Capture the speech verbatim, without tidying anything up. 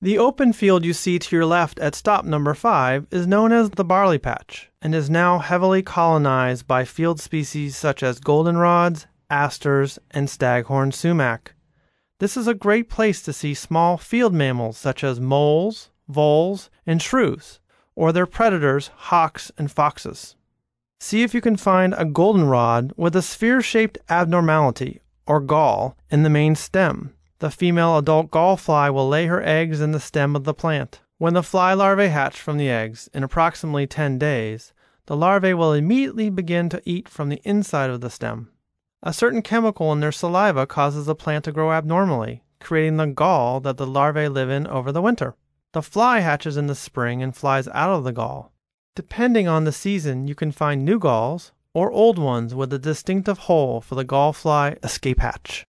The open field you see to your left at stop number five is known as the barley patch and is now heavily colonized by field species such as goldenrods, asters, and staghorn sumac. This is a great place to see small field mammals such as moles, voles, and shrews, or their predators, hawks and foxes. See if you can find a goldenrod with a sphere-shaped abnormality, or gall, in the main stem. The female adult gall fly will lay her eggs in the stem of the plant. When the fly larvae hatch from the eggs in approximately ten days, the larvae will immediately begin to eat from the inside of the stem. A certain chemical in their saliva causes the plant to grow abnormally, creating the gall that the larvae live in over the winter. The fly hatches in the spring and flies out of the gall. Depending on the season, you can find new galls or old ones with a distinctive hole for the gall fly escape hatch.